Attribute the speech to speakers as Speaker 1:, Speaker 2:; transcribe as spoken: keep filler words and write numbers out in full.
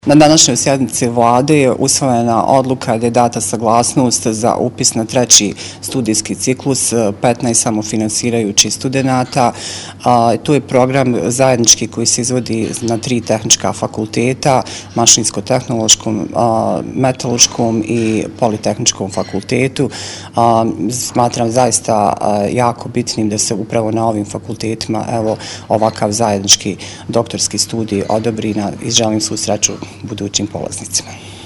Speaker 1: Na današnjoj sjednici vlade je usvojena odluka da je data saglasnost za upis na treći studijski ciklus petnaest samofinansirajućih studenata. To je program zajednički koji se izvodi na tri tehnička fakulteta, mašinsko-tehnološkom, metalurškom i politehničkom fakultetu. Smatram zaista jako bitnim da se upravo na ovim fakultetima evo ovakav zajednički doktorski studij odobri i želim svu sreću budućim polaznicima.